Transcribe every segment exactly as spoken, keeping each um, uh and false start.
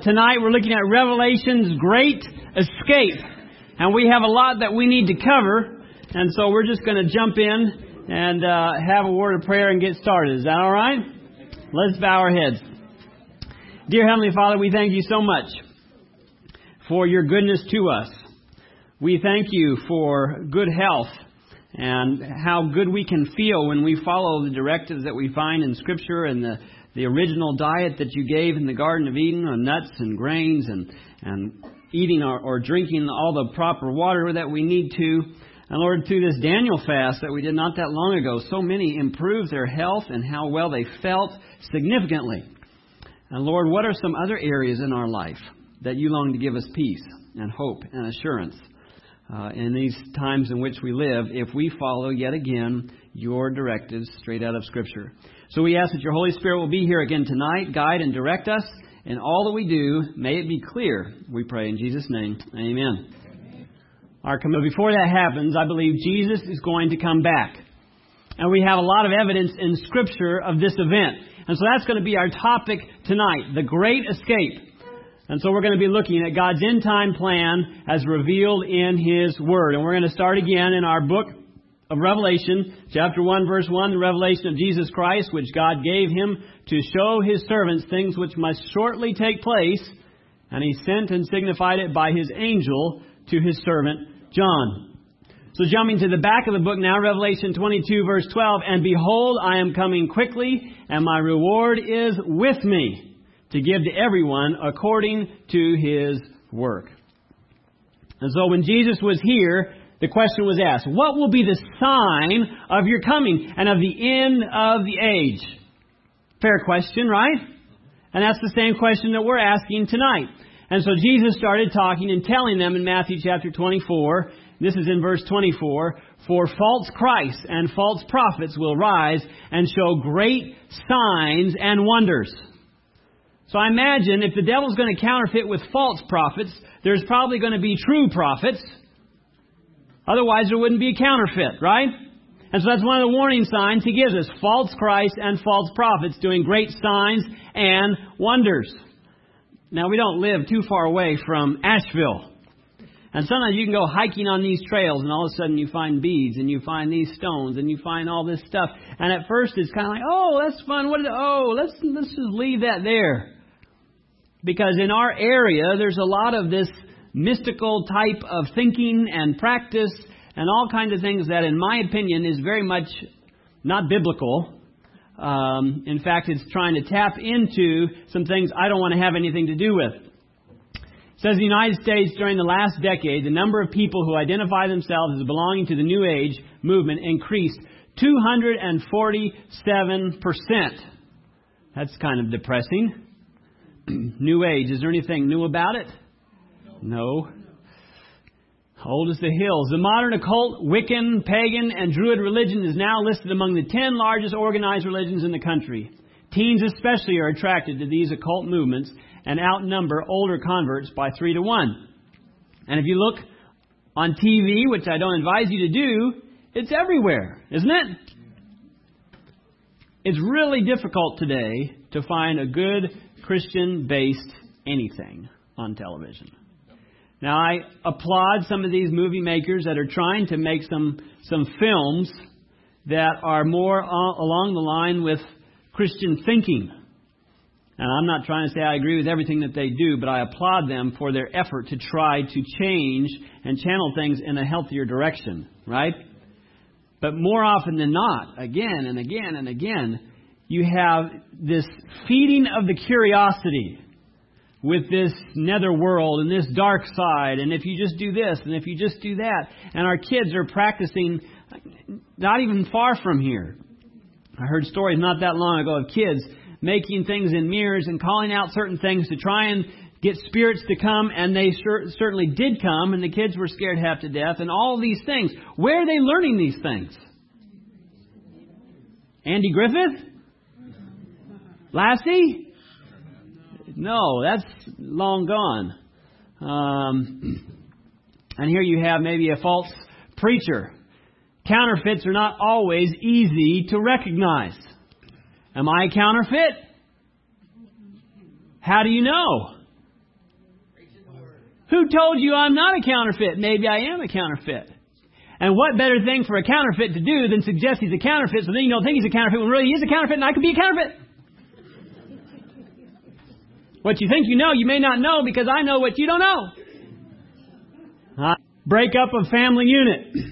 Tonight we're looking at Revelation's great escape. And we have a lot that we need to cover. And so we're just going to jump in and uh, have a word of prayer and get started. Is that all right? Let's bow our heads. Dear Heavenly Father, we thank you so much for your goodness to us. We thank you for good health and how good we can feel when we follow the directives that we find in Scripture and the, the original diet that you gave in the Garden of Eden on nuts and grains and, and eating or, or drinking all the proper water that we need to. And Lord, through this Daniel fast that we did not that long ago, so many improved their health and how well they felt significantly. And Lord, what are some other areas in our life that you long to give us peace and hope and assurance uh, in these times in which we live if we follow yet again your directives straight out of Scripture? So we ask that your Holy Spirit will be here again tonight, guide and direct us in all that we do. May it be clear, we pray in Jesus' name. Amen. Amen. Our, before that happens, I believe Jesus is going to come back. And we have a lot of evidence in Scripture of this event. And so that's going to be our topic tonight, the Great Escape. And so we're going to be looking at God's end-time plan as revealed in His Word. And we're going to start again in our book of Revelation, chapter one, verse one, the revelation of Jesus Christ, which God gave Him to show His servants things which must shortly take place. And He sent and signified it by His angel to His servant John. So jumping to the back of the book now, Revelation twenty-two, verse twelve, and behold, I am coming quickly, and my reward is with me, to give to everyone according to his work. And so when Jesus was here, the question was asked, what will be the sign of your coming and of the end of the age? Fair question, right? And that's the same question that we're asking tonight. And so Jesus started talking and telling them in Matthew chapter twenty-four, this is in verse twenty-four, for false Christs and false prophets will rise and show great signs and wonders. So I imagine if the devil's going to counterfeit with false prophets, there's probably going to be true prophets. Otherwise, there wouldn't be a counterfeit, right? And so that's one of the warning signs he gives us. False Christ and false prophets doing great signs and wonders. Now, we don't live too far away from Asheville. And sometimes you can go hiking on these trails and all of a sudden you find beads and you find these stones and you find all this stuff. And at first it's kind of like, oh, that's fun. What is it? Oh, let's, let's just leave that there. Because in our area, there's a lot of this mystical type of thinking and practice and all kinds of things that, in my opinion, is very much not biblical. Um, in fact, it's trying to tap into some things I don't want to have anything to do with. It says in the United States during the last decade, the number of people who identify themselves as belonging to the New Age movement increased two hundred forty-seven percent. That's kind of depressing. New Age, is there anything new about it? No. Old as the hills. The modern occult, Wiccan, pagan, and Druid religion is now listed among the ten largest organized religions in the country. Teens especially are attracted to these occult movements and outnumber older converts by three to one. And if you look on T V, which I don't advise you to do, it's everywhere, isn't it? It's really difficult today to find a good Christian-based anything on television. Now, I applaud some of these movie makers that are trying to make some, some films that are more along the line with Christian thinking. And I'm not trying to say I agree with everything that they do, but I applaud them for their effort to try to change and channel things in a healthier direction, right? But more often than not, again and again and again, you have this feeding of the curiosity with this nether world and this dark side. And if you just do this and if you just do that. And our kids are practicing not even far from here. I heard stories not that long ago of kids making things in mirrors and calling out certain things to try and get spirits to come. And they cer- certainly did come. And the kids were scared half to death. And all these things. Where are they learning these things? Andy Griffith? Lassie? No, that's long gone. Um, and here you have maybe a false preacher. Counterfeits are not always easy to recognize. Am I a counterfeit? How do you know? Who told you I'm not a counterfeit? Maybe I am a counterfeit. And what better thing for a counterfeit to do than suggest he's a counterfeit so then you don't think he's a counterfeit when really he is a counterfeit and I could be a counterfeit? What you think you know, you may not know because I know what you don't know. Uh, breakup of family unit.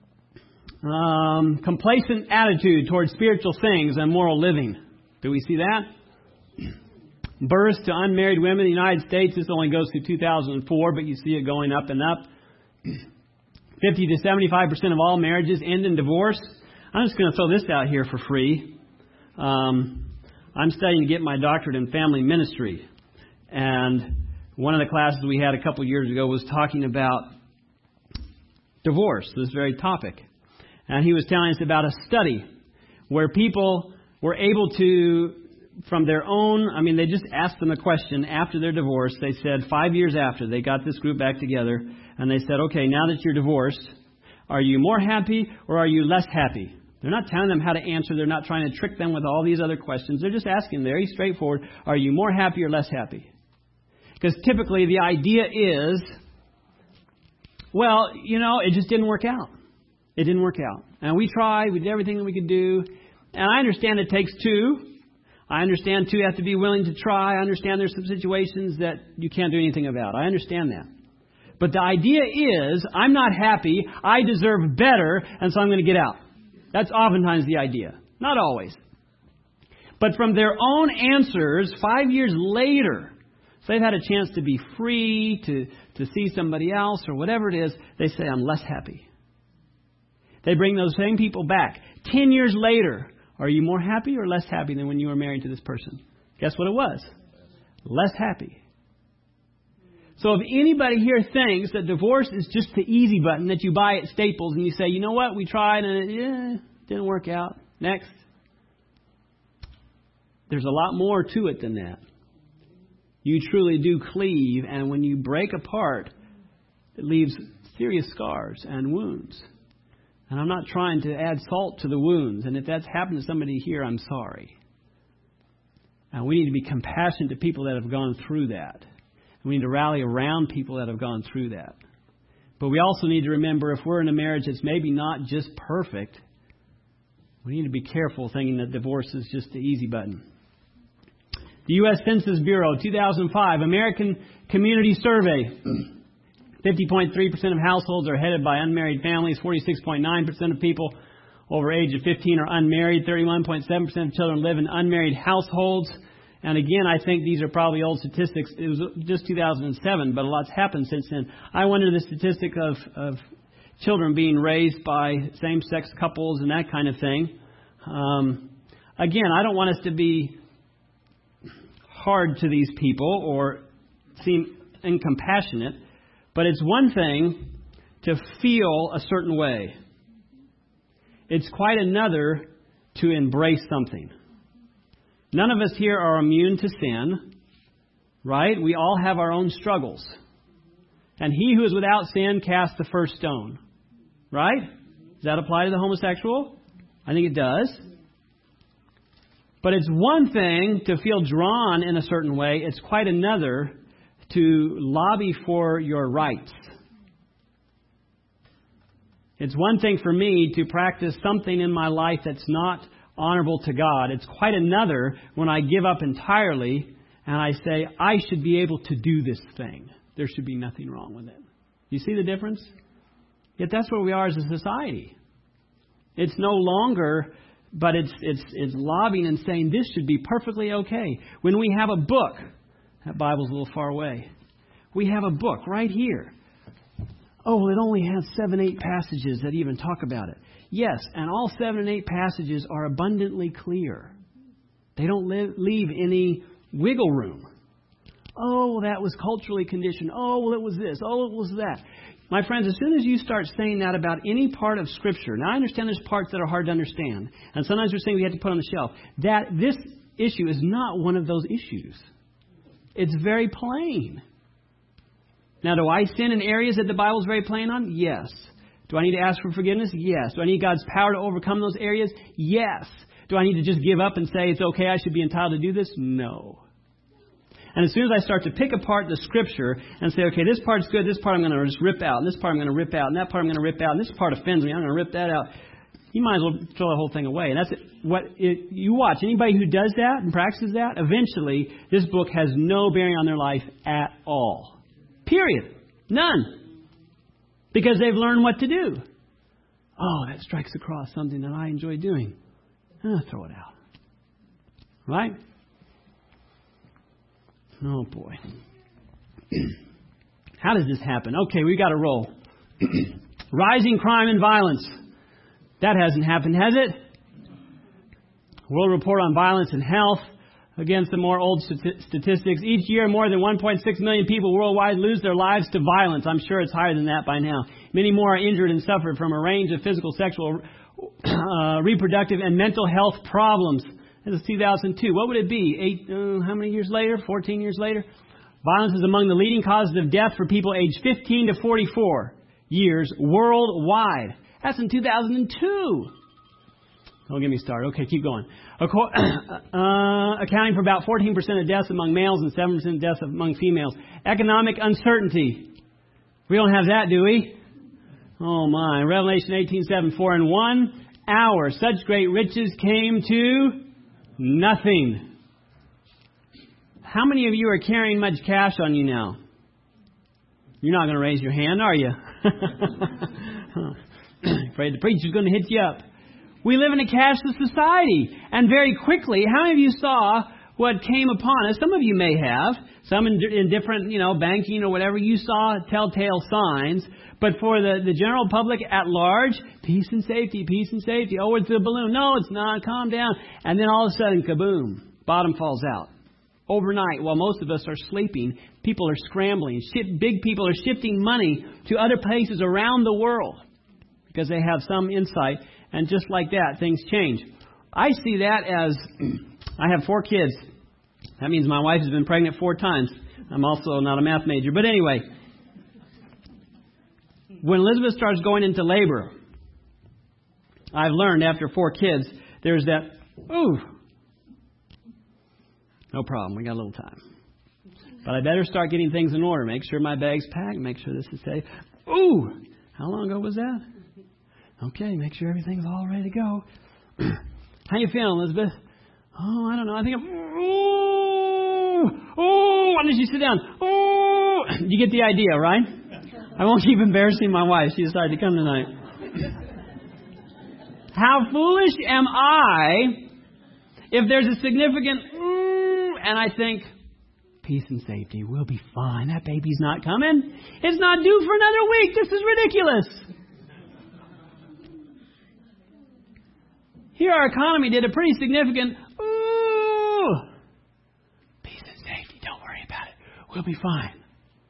Um, complacent attitude towards spiritual things and moral living. Do we see that? Births to unmarried women in the United States. This only goes through two thousand four, but you see it going up and up. fifty to seventy-five percent of all marriages end in divorce. I'm just going to throw this out here for free. Um, I'm studying to get my doctorate in family ministry. And one of the classes we had a couple of years ago was talking about divorce, this very topic. And he was telling us about a study where people were able to, from their own, I mean, they just asked them a question after their divorce. They said five years after, they got this group back together, and they said, okay, now that you're divorced, are you more happy or are you less happy? They're not telling them how to answer. They're not trying to trick them with all these other questions. They're just asking very straightforward, are you more happy or less happy? Because typically the idea is, well, you know, it just didn't work out. It didn't work out. And we tried. We did everything that we could do. And I understand it takes two. I understand two have to be willing to try. I understand there's some situations that you can't do anything about. I understand that. But the idea is, I'm not happy. I deserve better. And so I'm going to get out. That's oftentimes the idea. Not always. But from their own answers, five years later, so they've had a chance to be free, to, to see somebody else or whatever it is, they say, I'm less happy. They bring those same people back. Ten years later, are you more happy or less happy than when you were married to this person? Guess what it was? Less happy. So if anybody here thinks that divorce is just the easy button that you buy at Staples and you say, you know what, we tried and it yeah, didn't work out. Next. There's a lot more to it than that. You truly do cleave, and when you break apart, it leaves serious scars and wounds. And I'm not trying to add salt to the wounds. And if that's happened to somebody here, I'm sorry. And we need to be compassionate to people that have gone through that. And we need to rally around people that have gone through that. But we also need to remember if we're in a marriage that's maybe not just perfect, we need to be careful thinking that divorce is just the easy button. The U S Census Bureau, two thousand five, American Community Survey. fifty point three percent of households are headed by unmarried families. forty-six point nine percent of people over age of fifteen are unmarried. thirty-one point seven percent of children live in unmarried households. And again, I think these are probably old statistics. It was just two thousand seven, but a lot's happened since then. I wonder the statistic of, of children being raised by same-sex couples and that kind of thing. Um, again, I don't want us to be hard to these people or seem incompassionate. But it's one thing to feel a certain way. It's quite another to embrace something. None of us here are immune to sin, right? We all have our own struggles. And he who is without sin cast the first stone, right? Does that apply to the homosexual? I think it does. But it's one thing to feel drawn in a certain way. It's quite another to lobby for your rights. It's one thing for me to practice something in my life that's not honorable to God. It's quite another when I give up entirely and I say, I should be able to do this thing. There should be nothing wrong with it. You see the difference? Yet that's where we are as a society. It's no longer, but it's it's it's lobbying and saying this should be perfectly okay. When we have a book, that Bible's a little far away. We have a book right here. Oh, well, it only has seven, eight passages that even talk about it. Yes, and all seven and eight passages are abundantly clear. They don't li- leave any wiggle room. Oh, well, that was culturally conditioned. Oh, well, it was this. Oh, it was that. My friends, as soon as you start saying that about any part of Scripture, now I understand there's parts that are hard to understand, and sometimes we're saying we have to put on the shelf. That this issue is not one of those issues. It's very plain. Now, do I sin in areas that the Bible is very plain on? Yes. Do I need to ask for forgiveness? Yes. Do I need God's power to overcome those areas? Yes. Do I need to just give up and say it's okay, I should be entitled to do this? No. And as soon as I start to pick apart the Scripture and say, okay, this part's good, this part I'm going to just rip out, and this part I'm going to rip out, and that part I'm going to rip out, and this part offends me, I'm going to rip that out, you might as well throw the whole thing away. And that's it. What it, you watch. Anybody who does that and practices that, eventually this book has no bearing on their life at all. Period. None. Because they've learned what to do. Oh, that strikes across something that I enjoy doing. Oh, throw it out. Right? Oh, boy. How does this happen? Okay, we got to roll. Rising crime and violence. That hasn't happened, has it? World Report on Violence and Health. Against the more old statistics, each year more than one point six million people worldwide lose their lives to violence. I'm sure it's higher than that by now. Many more are injured and suffer from a range of physical, sexual, uh, reproductive, and mental health problems. This is two thousand two. What would it be? Eight? Uh, how many years later? fourteen years later? Violence is among the leading causes of death for people aged fifteen to forty-four years worldwide. That's in two thousand two. Don't get me started. Okay, keep going. Acco- uh, accounting for about fourteen percent of deaths among males and seven percent of deaths among females. Economic uncertainty. We don't have that, do we? Oh my. Revelation eighteen seven. For in one hour such great riches came to nothing. How many of you are carrying much cash on you now? You're not going to raise your hand, are you? Afraid the preacher's going to hit you up. We live in a cashless society. And very quickly, how many of you saw what came upon us? Some of you may have. Some in, in different, you know, banking or whatever. You saw telltale signs. But for the, the general public at large, peace and safety, peace and safety. Oh, it's a balloon. No, it's not. Calm down. And then all of a sudden, kaboom. Bottom falls out. Overnight, while most of us are sleeping, people are scrambling. Big people are shifting money to other places around the world because they have some insight. And just like that, things change. I see that as, I have four kids. That means my wife has been pregnant four times. I'm also not a math major. But anyway, when Elizabeth starts going into labor, I've learned after four kids, there's that, ooh, no problem, we got a little time. But I better start getting things in order. Make sure my bag's packed, make sure this is safe. Ooh, how long ago was that? Okay, make sure everything's all ready to go. How you feeling, Elizabeth? Oh, I don't know. I think I'm... Oh, oh, why don't you sit down? Oh, you get the idea, right? I won't keep embarrassing my wife. She decided to come tonight. How foolish am I if there's a significant... Mm, and I think, peace and safety, we'll be fine. That baby's not coming. It's not due for another week. This is ridiculous. Here our economy did a pretty significant, ooh, peace and safety, don't worry about it. We'll be fine.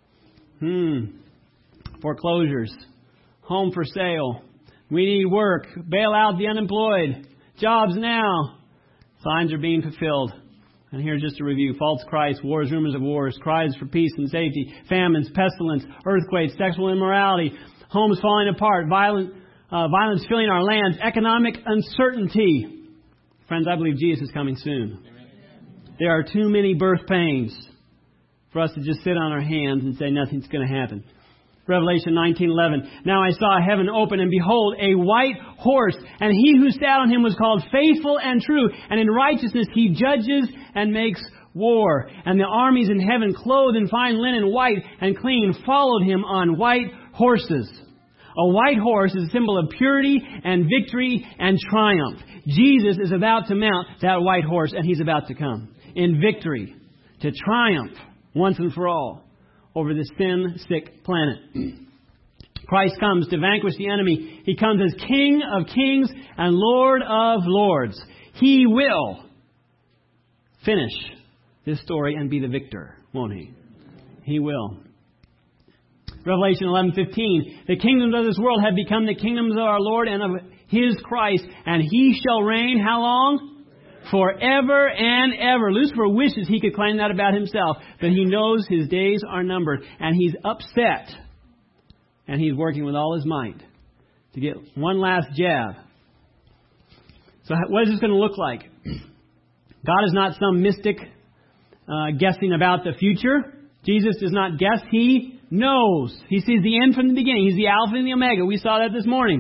Hmm. Foreclosures. Home for sale. We need work. Bail out the unemployed. Jobs now. Signs are being fulfilled. And here's just a review. False Christ, wars, rumors of wars, cries for peace and safety, famines, pestilence, earthquakes, sexual immorality, homes falling apart, violent... Uh, violence filling our lands, economic uncertainty. Friends, I believe Jesus is coming soon. There are too many birth pains for us to just sit on our hands and say nothing's going to happen. Revelation nineteen eleven. Now I saw heaven open, and behold, a white horse, and he who sat on him was called Faithful and True, and in righteousness he judges and makes war. And the armies in heaven, clothed in fine linen, white and clean, followed him on white horses. A white horse is a symbol of purity and victory and triumph. Jesus is about to mount that white horse, and he's about to come in victory to triumph once and for all over this sin-sick planet. Christ comes to vanquish the enemy. He comes as King of kings and Lord of lords. He will finish this story and be the victor, won't he? He will. Revelation eleven fifteen. The kingdoms of this world have become the kingdoms of our Lord and of His Christ, and He shall reign how long? Forever and ever. Lucifer wishes he could claim that about himself, but he knows his days are numbered, and he's upset, and he's working with all his might to get one last jab. So what is this going to look like? God is not some mystic uh, guessing about the future. Jesus does not guess. He knows. He sees the end from the beginning. He's the Alpha and the Omega. We saw that this morning.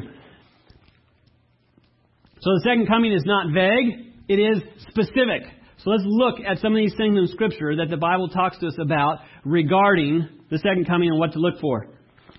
So the second coming is not vague. It is specific. So let's look at some of these things in Scripture that the Bible talks to us about regarding the second coming and what to look for.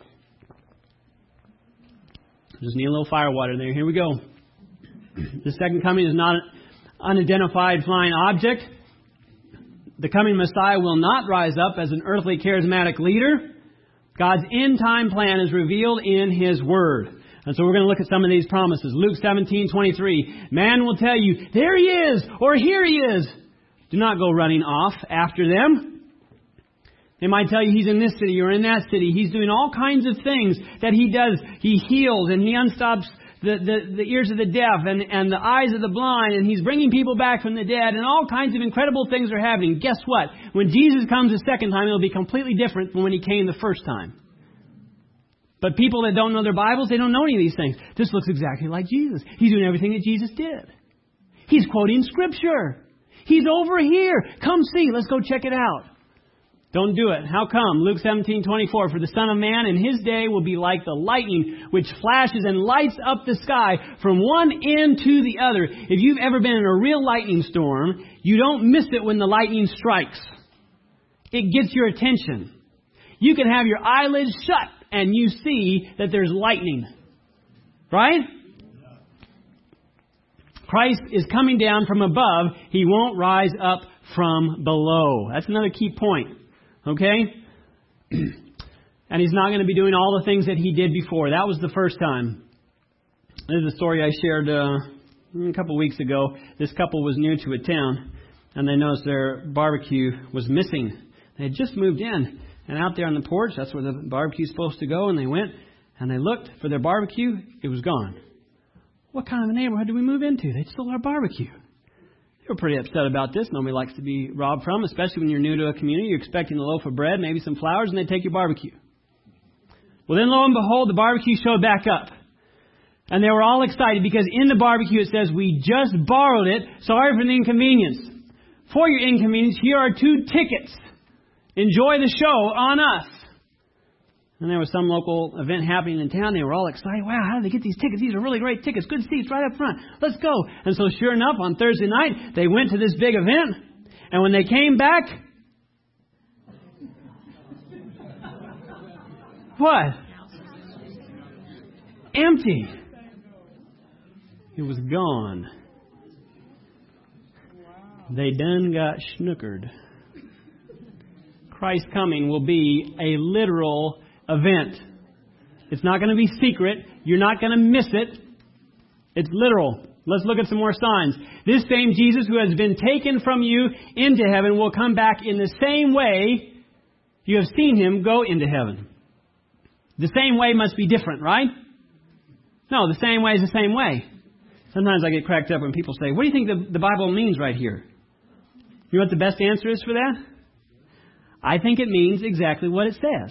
Just need a little fire water there. Here we go. The second coming is not an unidentified flying object. The coming Messiah will not rise up as an earthly charismatic leader. God's end time plan is revealed in His Word. And so we're going to look at some of these promises. Luke seventeen twenty-three. Man will tell you, there He is, or here He is. Do not go running off after them. They might tell you He's in this city or in that city. He's doing all kinds of things that He does. He heals and He unstops the, the, the ears of the deaf and, and the eyes of the blind. And He's bringing people back from the dead. And all kinds of incredible things are happening. Guess what? When Jesus comes the second time, it'll be completely different from when He came the first time. But people that don't know their Bibles, they don't know any of these things. This looks exactly like Jesus. He's doing everything that Jesus did. He's quoting Scripture. He's over here. Come see. Let's go check it out. Don't do it. How come? Luke seventeen twenty-four. For the Son of Man in His day will be like the lightning which flashes and lights up the sky from one end to the other. If you've ever been in a real lightning storm, you don't miss it when the lightning strikes. It gets your attention. You can have your eyelids shut and you see that there's lightning. Right? Christ is coming down from above. He won't rise up from below. That's another key point. Okay? And He's not going to be doing all the things that He did before. That was the first time. This is a story I shared uh, a couple of weeks ago. This couple was new to a town, and they noticed their barbecue was missing. They had just moved in. And out there on the porch, that's where the barbecue's supposed to go. And they went and they looked for their barbecue. It was gone. What kind of a neighborhood did we move into? They stole our barbecue. They were pretty upset about this. Nobody likes to be robbed from, especially when you're new to a community. You're expecting a loaf of bread, maybe some flowers, and they take your barbecue. Well, then lo and behold, the barbecue showed back up. And they were all excited because in the barbecue it says, we just borrowed it. Sorry for the inconvenience. For your inconvenience, here are two tickets. Enjoy the show on us. And there was some local event happening in town. They were all excited. Wow, how did they get these tickets? These are really great tickets. Good seats right up front. Let's go. And so sure enough, on Thursday night, they went to this big event. And when they came back, what? Empty. It was gone. They done got snookered. Christ's coming will be a literal event. It's not going to be secret. You're not going to miss it. It's literal. Let's look at some more signs. This same Jesus who has been taken from you into heaven will come back in the same way you have seen Him go into heaven. The same way must be different, right? No, the same way is the same way. Sometimes I get cracked up when people say, what do you think the, the Bible means right here? You know what the best answer is for that? I think it means exactly what it says.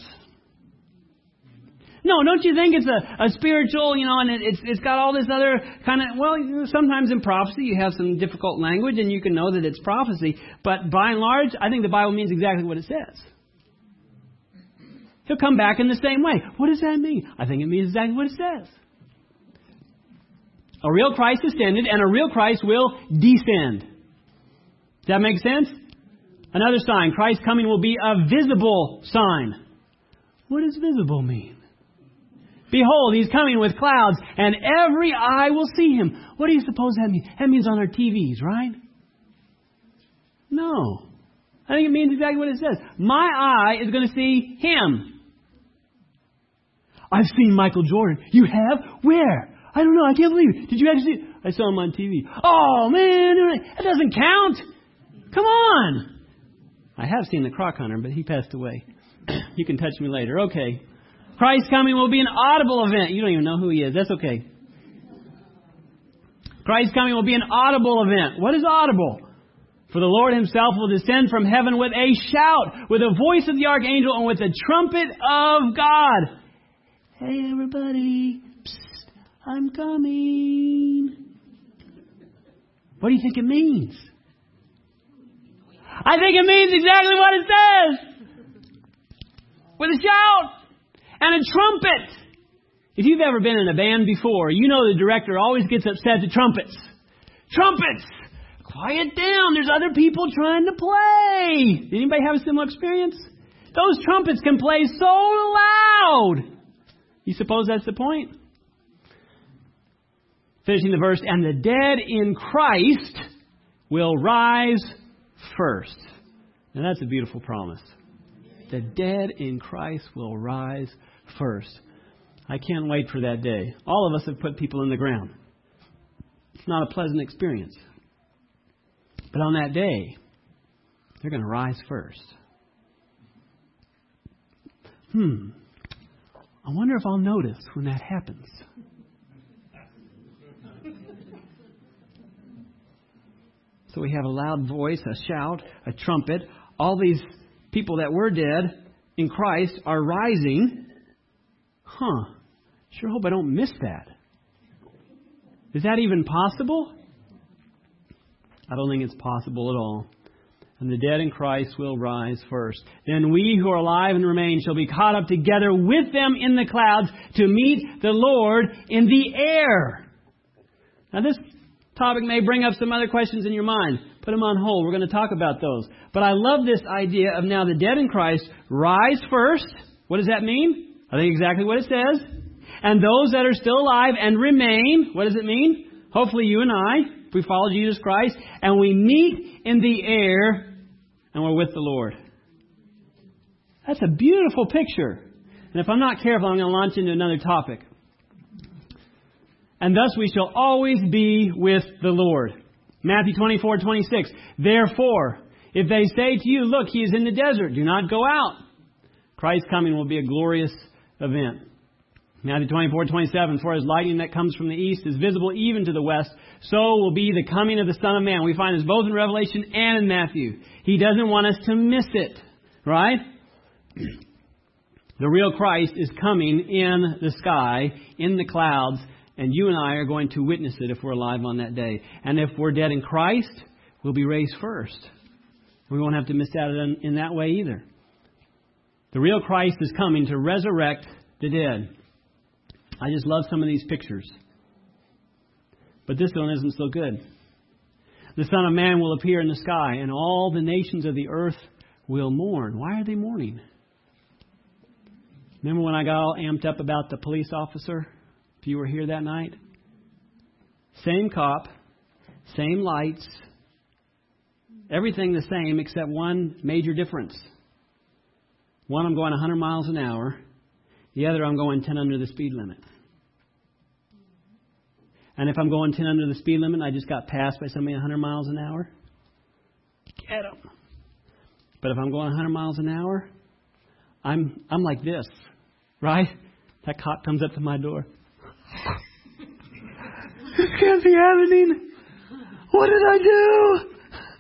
No, don't you think it's a, a spiritual, you know, and it, it's it's got all this other kind of, well, you know, sometimes in prophecy you have some difficult language and you can know that it's prophecy. But by and large, I think the Bible means exactly what it says. He'll come back in the same way. What does that mean? I think it means exactly what it says. A real Christ ascended and a real Christ will descend. Does that make sense? Another sign, Christ's coming will be a visible sign. What does visible mean? Behold, He's coming with clouds, and every eye will see Him. What do you suppose that means? That means on our T Vs, right? No. I think it means exactly what it says. My eye is going to see Him. I've seen Michael Jordan. You have? Where? I don't know. I can't believe it. Did you actually see it? I saw him on T V. Oh, man. That doesn't count. Come on. I have seen the Croc Hunter, but he passed away. You can touch me later. Okay. Christ's coming will be an audible event. You don't even know who He is. That's okay. Christ's coming will be an audible event. What is audible? For the Lord Himself will descend from heaven with a shout, with the voice of the archangel, and with the trumpet of God. Hey, everybody. Psst, I'm coming. What do you think it means? I think it means exactly what it says. With a shout and a trumpet. If you've ever been in a band before, you know the director always gets upset at trumpets. Trumpets! Quiet down. There's other people trying to play. Did anybody have a similar experience? Those trumpets can play so loud. You suppose that's the point? Finishing the verse, and the dead in Christ will rise first. And that's a beautiful promise. The dead in Christ will rise first. I can't wait for that day. All of us have put people in the ground. It's not a pleasant experience. But on that day, they're going to rise first. Hmm. I wonder if I'll notice when that happens. So we have a loud voice, a shout, a trumpet. All these people that were dead in Christ are rising. Huh. Sure hope I don't miss that. Is that even possible? I don't think it's possible at all. And the dead in Christ will rise first. Then we who are alive and remain shall be caught up together with them in the clouds to meet the Lord in the air. Now this topic may bring up some other questions in your mind. Put them on hold. We're going to talk about those. But I love this idea of now the dead in Christ rise first. What does that mean? I think exactly what it says. And those that are still alive and remain, what does it mean? Hopefully you and I, if we follow Jesus Christ, and we meet in the air and we're with the Lord. That's a beautiful picture. And if I'm not careful, I'm going to launch into another topic. And thus we shall always be with the Lord. Matthew twenty-four twenty-six. Therefore, if they say to you, look, he is in the desert, do not go out. Christ's coming will be a glorious event. Matthew twenty-four twenty-seven. For as lightning that comes from the east is visible even to the west, so will be the coming of the Son of Man. We find this both in Revelation and in Matthew. He doesn't want us to miss it. Right? The real Christ is coming in the sky, in the clouds, and you and I are going to witness it if we're alive on that day. And if we're dead in Christ, we'll be raised first. We won't have to miss out in, in that way either. The real Christ is coming to resurrect the dead. I just love some of these pictures. But this one isn't so good. The Son of Man will appear in the sky, and all the nations of the earth will mourn. Why are they mourning? Remember when I got all amped up about the police officer? If you were here that night? Same cop, same lights, everything the same except one major difference. One, I'm going one hundred miles an hour. The other, I'm going ten under the speed limit. And if I'm going ten under the speed limit, I just got passed by somebody one hundred miles an hour. Get them. But if I'm going one hundred miles an hour, I'm I'm like this, right? That cop comes up to my door. This can't be happening. What did I do?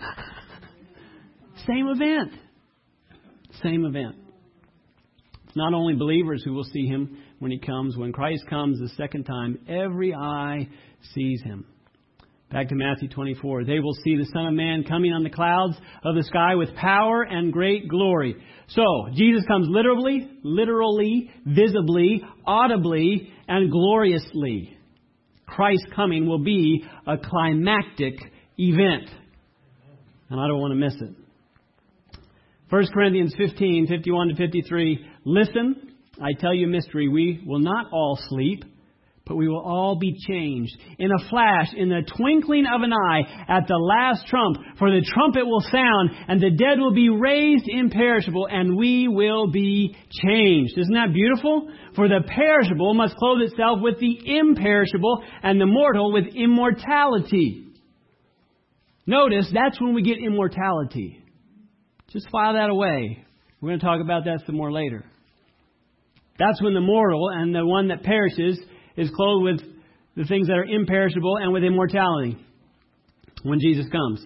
Same event. Same event. It's not only believers who will see him when he comes. When Christ comes the second time, every eye sees him. Back to Matthew twenty-four. They will see the Son of Man coming on the clouds of the sky with power and great glory. So, Jesus comes literally, literally, visibly, audibly, and gloriously. Christ's coming will be a climactic event. And I don't want to miss it. First Corinthians fifteen, fifty-one to fifty-three. Listen, I tell you a mystery. We will not all sleep, but we will all be changed in a flash, in the twinkling of an eye, at the last trump. For the trumpet will sound, and the dead will be raised imperishable, and we will be changed. Isn't that beautiful? For the perishable must clothe itself with the imperishable, and the mortal with immortality. Notice, that's when we get immortality. Just file that away. We're going to talk about that some more later. That's when the mortal and the one that perishes is clothed with the things that are imperishable and with immortality when Jesus comes.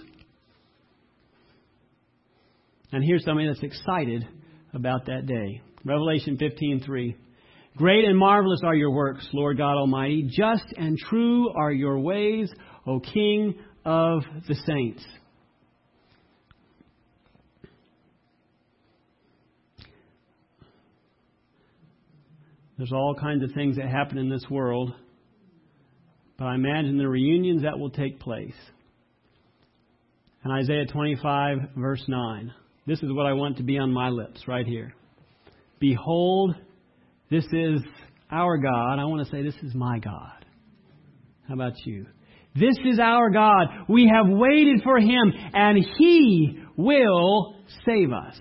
And here's somebody that's excited about that day. Revelation fifteen three. Great and marvelous are your works, Lord God Almighty. Just and true are your ways, O King of the saints. There's all kinds of things that happen in this world. But I imagine the reunions that will take place. And Isaiah twenty-five, verse nine. This is what I want to be on my lips right here. Behold, this is our God. I want to say this is my God. How about you? This is our God. We have waited for Him, and He will save us.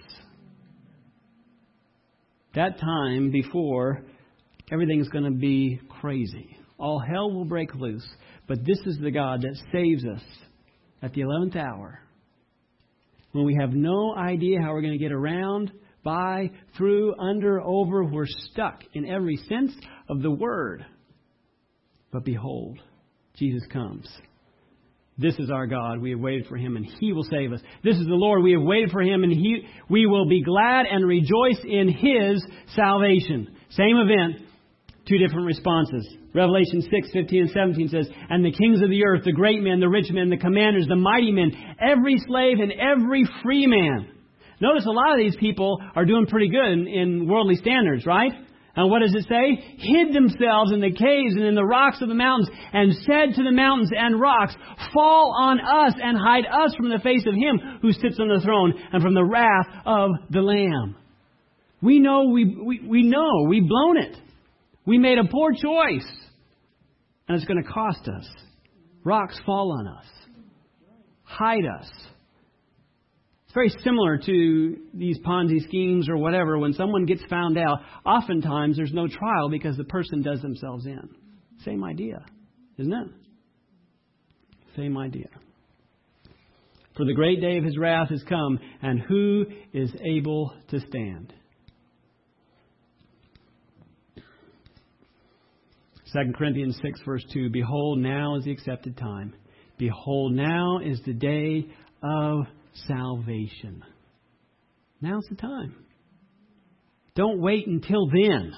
That time before everything's going to be crazy. All hell will break loose. But this is the God that saves us at the eleventh hour. When we have no idea how we're going to get around, by, through, under, over, we're stuck in every sense of the word. But behold, Jesus comes. This is our God. We have waited for Him, and He will save us. This is the Lord. We have waited for Him, and He, we will be glad and rejoice in His salvation. Same event, two different responses. Revelation six, fifteen and seventeen says, and the kings of the earth, the great men, the rich men, the commanders, the mighty men, every slave and every free man. Notice a lot of these people are doing pretty good in, in worldly standards, right? And what does it say? Hid themselves in the caves and in the rocks of the mountains, and said to the mountains and rocks, fall on us and hide us from the face of Him who sits on the throne and from the wrath of the Lamb. We know we, we, we know we've blown it. We made a poor choice. And it's going to cost us. Rocks fall on us. Hide us. It's very similar to these Ponzi schemes or whatever. When someone gets found out, oftentimes there's no trial because the person does themselves in. Same idea, isn't it? Same idea. For the great day of His wrath has come, and who is able to stand? Second Corinthians six, verse two. Behold, now is the accepted time. Behold, now is the day of salvation. Now's the time. Don't wait until then.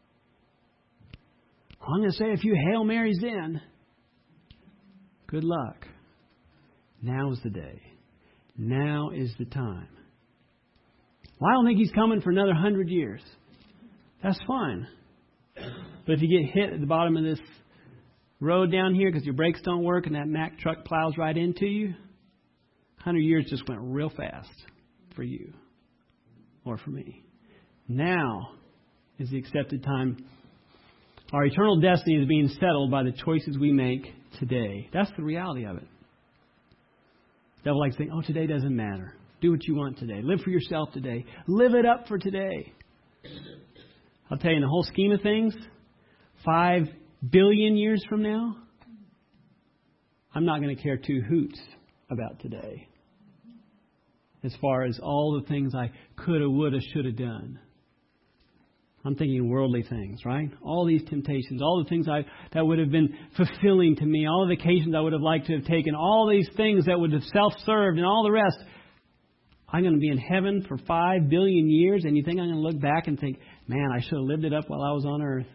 I'm going to say a few Hail Marys then. Good luck. Now is the day. Now is the time. Well, I don't think He's coming for another hundred years. That's fine. But if you get hit at the bottom of this road down here because your brakes don't work and that Mack truck plows right into you, one hundred years just went real fast for you or for me. Now is the accepted time. Our eternal destiny is being settled by the choices we make today. That's the reality of it. The devil likes to think, oh, today doesn't matter. Do what you want today. Live for yourself today. Live it up for today. I'll tell you, in the whole scheme of things, five billion years from now, I'm not going to care two hoots about today. As far as all the things I coulda, woulda, shoulda done. I'm thinking worldly things, right? All these temptations, all the things I, that would have been fulfilling to me, all the vacations I would have liked to have taken, all these things that would have self-served and all the rest. I'm going to be in heaven for five billion years, and you think I'm going to look back and think, man, I should have lived it up while I was on earth.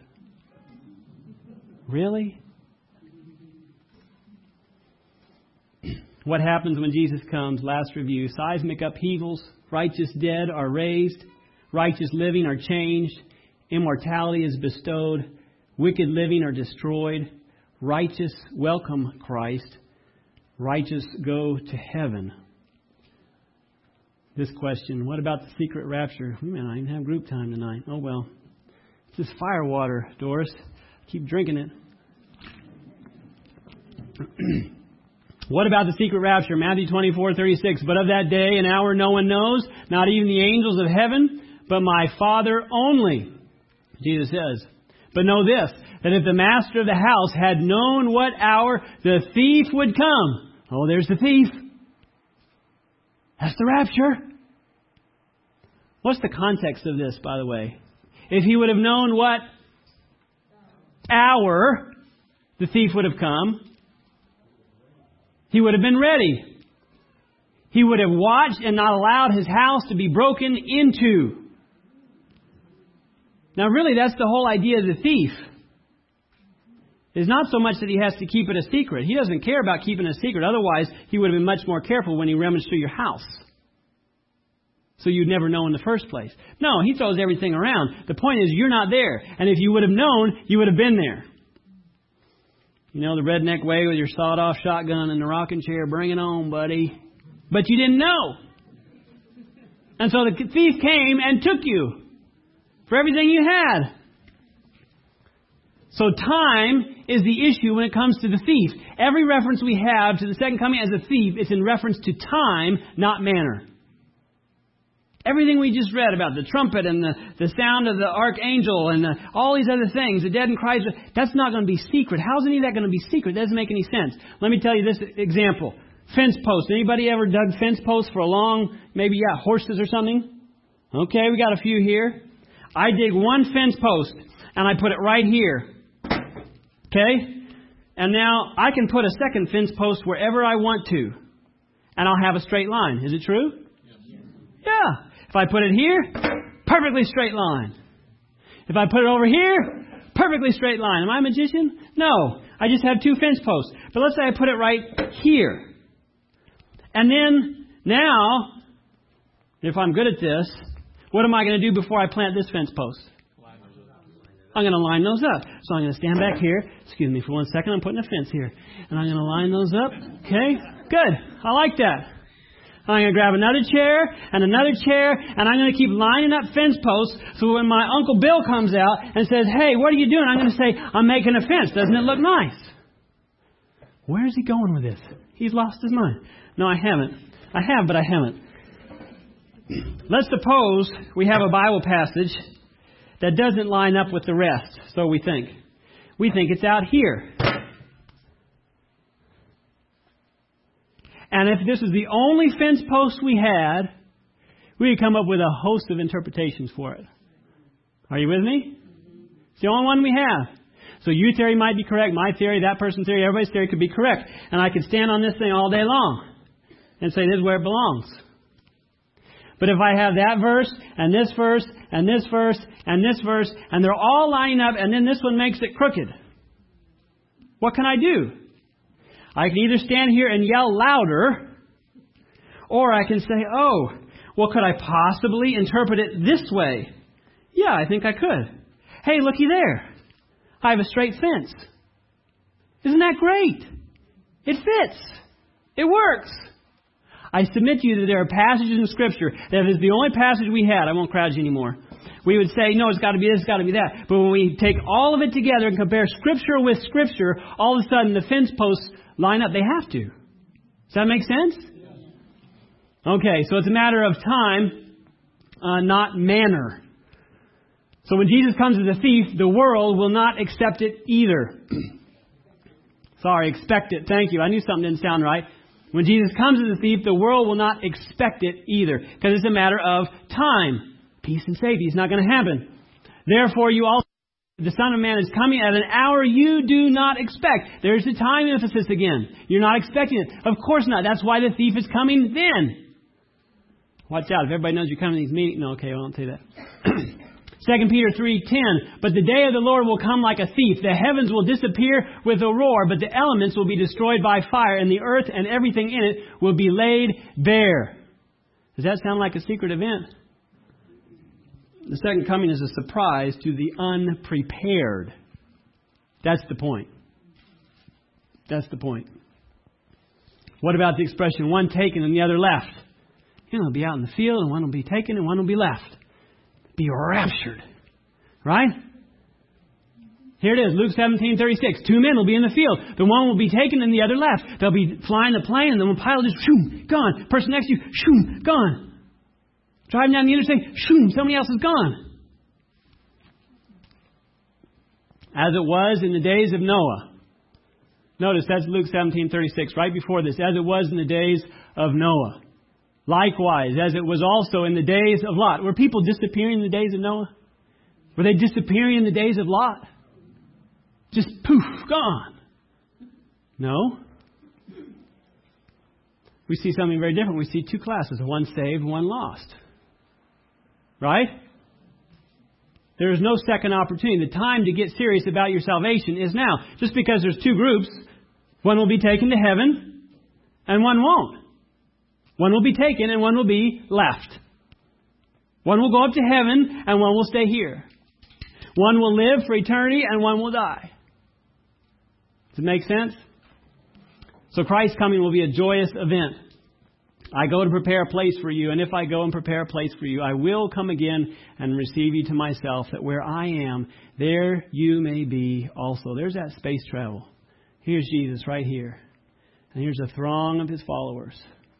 Really? What happens when Jesus comes? Last review. Seismic upheavals. Righteous dead are raised. Righteous living are changed. Immortality is bestowed. Wicked living are destroyed. Righteous welcome Christ. Righteous go to heaven. This question, what about the secret rapture? We may not even have group time tonight. Oh well. It's this fire water, Doris. Keep drinking it. What about the secret rapture? Matthew twenty-four, thirty-six. But of that day and hour no one knows, not even the angels of heaven, but my Father only. Jesus says. But know this, that if the master of the house had known what hour the thief would come. Oh, there's the thief. That's the rapture. What's the context of this, by the way? If he would have known what hour the thief would have come, he would have been ready. He would have watched and not allowed his house to be broken into. Now, really, that's the whole idea of the thief. It's not so much that he has to keep it a secret. He doesn't care about keeping it a secret. Otherwise, he would have been much more careful when he rummaged through your house. so you'd never know in the first place. No, he throws everything around. The point is, you're not there. And if you would have known, you would have been there. You know, the redneck way with your sawed-off shotgun and the rocking chair, bring it on, buddy. But you didn't know. And so the thief came and took you for everything you had. So time is the issue when it comes to the thief. Every reference we have to the second coming as a thief is in reference to time, not manner. Everything we just read about, the trumpet and the, the sound of the archangel and the, all these other things, the dead in Christ, that's not going to be secret. How's any of that going to be secret? That doesn't make any sense. Let me tell you this example. Fence posts. Anybody ever dug fence posts for a long, maybe, yeah, horses or something? Okay, we got a few here. I dig one fence post and I put it right here. Okay? And now I can put a second fence post wherever I want to. And I'll have a straight line. Is it true? Yeah. If I put it here, perfectly straight line. If I put it over here, perfectly straight line. Am I a magician? No. I just have two fence posts. But let's say I put it right here. And then, now, if I'm good at this, what am I going to do before I plant this fence post? I'm going to line those up. So I'm going to stand back here. Excuse me for one second. I'm putting a fence here. And I'm going to line those up. Okay? Good. I like that. I'm going to grab another chair and another chair, and I'm going to keep lining up fence posts so when my Uncle Bill comes out and says, hey, what are you doing? I'm going to say, I'm making a fence. Doesn't it look nice? Where is he going with this? He's lost his mind. No, I haven't. I have, but I haven't. Let's suppose we have a Bible passage that doesn't line up with the rest, so we think. We think it's out here. And if this is the only fence post we had, we could come up with a host of interpretations for it. Are you with me? It's the only one we have. So your theory might be correct, my theory, that person's theory, everybody's theory could be correct. And I could stand on this thing all day long and say this is where it belongs. But if I have that verse, and this verse, and this verse, and this verse, and they're all lining up, and then this one makes it crooked, what can I do? I can either stand here and yell louder, or I can say, oh, well, could I possibly interpret it this way? Yeah, I think I could. Hey, looky there. I have a straight fence. Isn't that great? It fits. It works. I submit to you that there are passages in Scripture that if it's the only passage we had, I won't crowd you anymore, we would say, no, it's got to be this, it's got to be that. But when we take all of it together and compare Scripture with Scripture, all of a sudden the fence posts line up. They have to. Does that make sense? Okay, so it's a matter of time, uh, not manner. So when Jesus comes as a thief, the world will not accept it either. Sorry, expect it. Thank you. I knew something didn't sound right. When Jesus comes as a thief, the world will not expect it either. Because it's a matter of time. Peace and safety. It's not going to happen. Therefore, you also, the Son of Man is coming at an hour you do not expect. There's the time emphasis again. You're not expecting it. Of course not. That's why the thief is coming then. Watch out. If everybody knows you're coming to these meetings. No, okay, I won't say that. Second Peter three ten. But the day of the Lord will come like a thief. The heavens will disappear with a roar, but the elements will be destroyed by fire, and the earth and everything in it will be laid bare. Does that sound like a secret event? The second coming is a surprise to the unprepared. That's the point. That's the point. What about the expression, one taken and the other left? You know, it'll be out in the field, and one will be taken and one will be left. Be raptured. Right? Here it is, Luke seventeen thirty-six. Two men will be in the field. The one will be taken and the other left. They'll be flying the plane, and the one pilot just, shoom, gone. Person next to you, shoom, gone. Driving down the interstate, shoom, somebody else is gone. As it was in the days of Noah. Notice that's Luke seventeen thirty-six, right before this. As it was in the days of Noah. Likewise, as it was also in the days of Lot. Were people disappearing in the days of Noah? Were they disappearing in the days of Lot? Just poof, gone. No. We see something very different. We see two classes, one saved, one lost. Right? There is no second opportunity. The time to get serious about your salvation is now. Just because there's two groups, one will be taken to heaven and one won't. One will be taken and one will be left. One will go up to heaven and one will stay here. One will live for eternity and one will die. Does it make sense? So Christ's coming will be a joyous event. I go to prepare a place for you, and if I go and prepare a place for you, I will come again and receive you to myself, that where I am, there you may be also. There's that space travel. Here's Jesus right here. And here's a throng of His followers.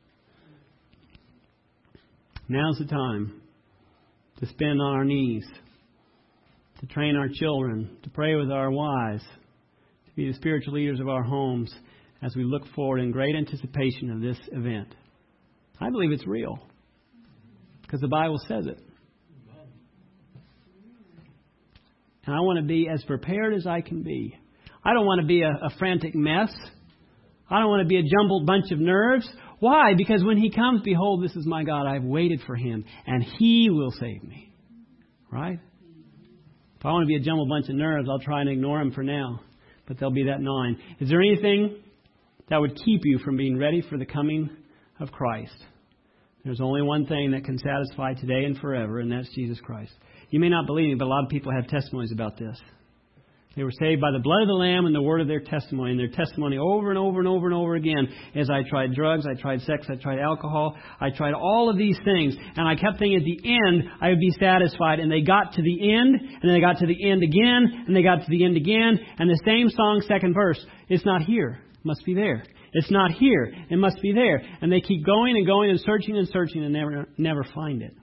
Now's the time to spend on our knees, to train our children, to pray with our wives, to be the spiritual leaders of our homes as we look forward in great anticipation of this event. I believe it's real because the Bible says it. And I want to be as prepared as I can be. I don't want to be a, a frantic mess. I don't want to be a jumbled bunch of nerves. Why? Because when He comes, behold, this is my God. I've waited for Him, and He will save me. Right? If I want to be a jumbled bunch of nerves, I'll try and ignore Him for now. But there'll be that gnawing. Is there anything that would keep you from being ready for the coming of Christ? There's only one thing that can satisfy today and forever, and that's Jesus Christ. You may not believe me, but a lot of people have testimonies about this. They were saved by the blood of the Lamb and the word of their testimony. And their testimony over and over and over and over again is I tried drugs, I tried sex, I tried alcohol, I tried all of these things. And I kept thinking at the end I would be satisfied. And they got to the end, and then they got to the end again, and they got to the end again. And the same song, second verse, it's not here, it must be there. It's not here, it must be there. And they keep going and going and searching and searching and never, never find it.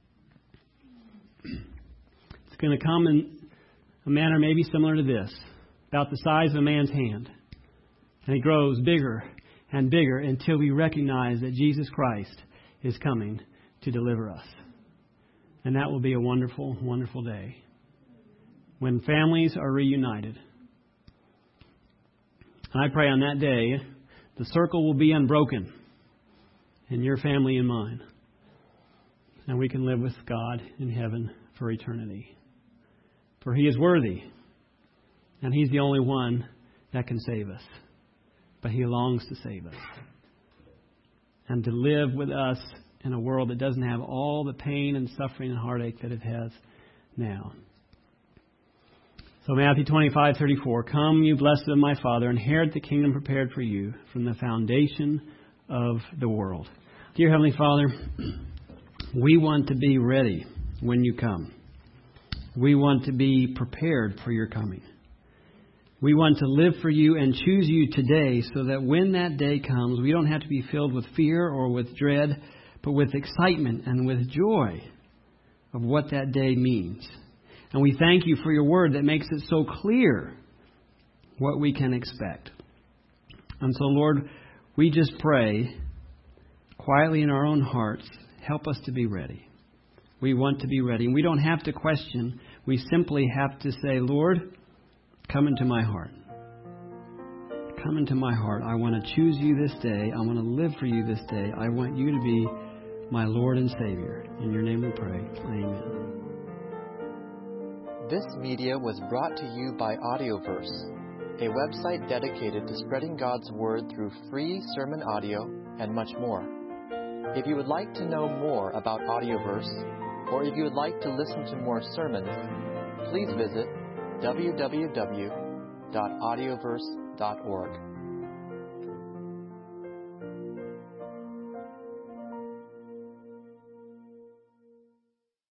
It's going to come in a manner maybe similar to this, about the size of a man's hand. And it grows bigger and bigger until we recognize that Jesus Christ is coming to deliver us. And that will be a wonderful, wonderful day when families are reunited. And I pray on that day, the circle will be unbroken in your family and mine. And we can live with God in heaven for eternity. For He is worthy. And He's the only one that can save us. But He longs to save us. And to live with us in a world that doesn't have all the pain and suffering and heartache that it has now. So Matthew twenty-five thirty-four, come, you blessed of my Father, inherit the kingdom prepared for you from the foundation of the world. Dear Heavenly Father, we want to be ready when you come. We want to be prepared for your coming. We want to live for you and choose you today so that when that day comes, we don't have to be filled with fear or with dread, but with excitement and with joy of what that day means. And we thank you for your word that makes it so clear what we can expect. And so, Lord, we just pray quietly in our own hearts, help us to be ready. We want to be ready. And we don't have to question. We simply have to say, Lord, come into my heart. Come into my heart. I want to choose you this day. I want to live for you this day. I want you to be my Lord and Savior. In your name we pray. Amen. This media was brought to you by Audioverse, a website dedicated to spreading God's Word through free sermon audio and much more. If you would like to know more about Audioverse, or if you would like to listen to more sermons, please visit w w w dot audioverse dot org.